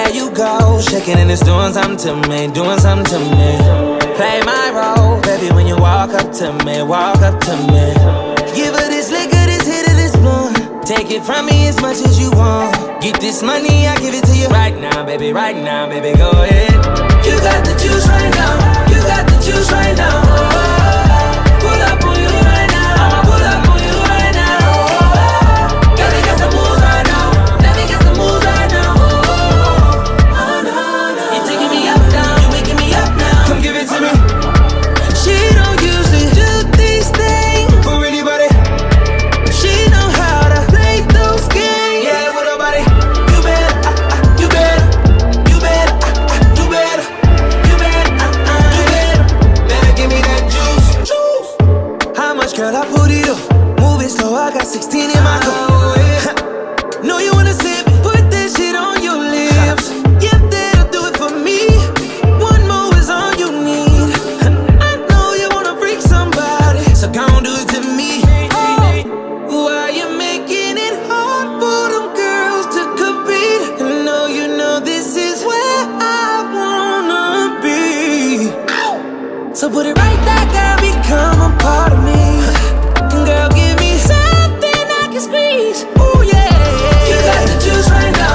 There you go, shaking and it's doing something to me, doing something to me. Play my role, baby, when you walk up to me, walk up to me. Give her this liquor, this hit of this blunt. Take it from me as much as you want. Get this money, I give it to you right now, baby, go ahead. You got the juice right now, you got the juice right now. Pull up on you right now, I'ma pull up on you right now. Gotta get the moves right now, let me get the moves right now. Oh, no. You're taking me up now, you're waking me up now. Come give it to me. She don't usually do these things for anybody. She know how to play those games. Yeah, with nobody. You better, you better, you better, you better, you better, you better. Better give me that juice. How much, girl, I put it up? Move it slow, I got 16 in my cup. Know you wanna sip, put that shit on your lips. Yep, that'll do it for me. One more is all you need. I know you wanna freak somebody, so gon' do it to me. Why you making it hard for them girls to compete? I know you know this is where I wanna be. So put it right there, girl, become a part of me. Girl, give me something I can squeeze. Ooh, yeah. You got the juice right now.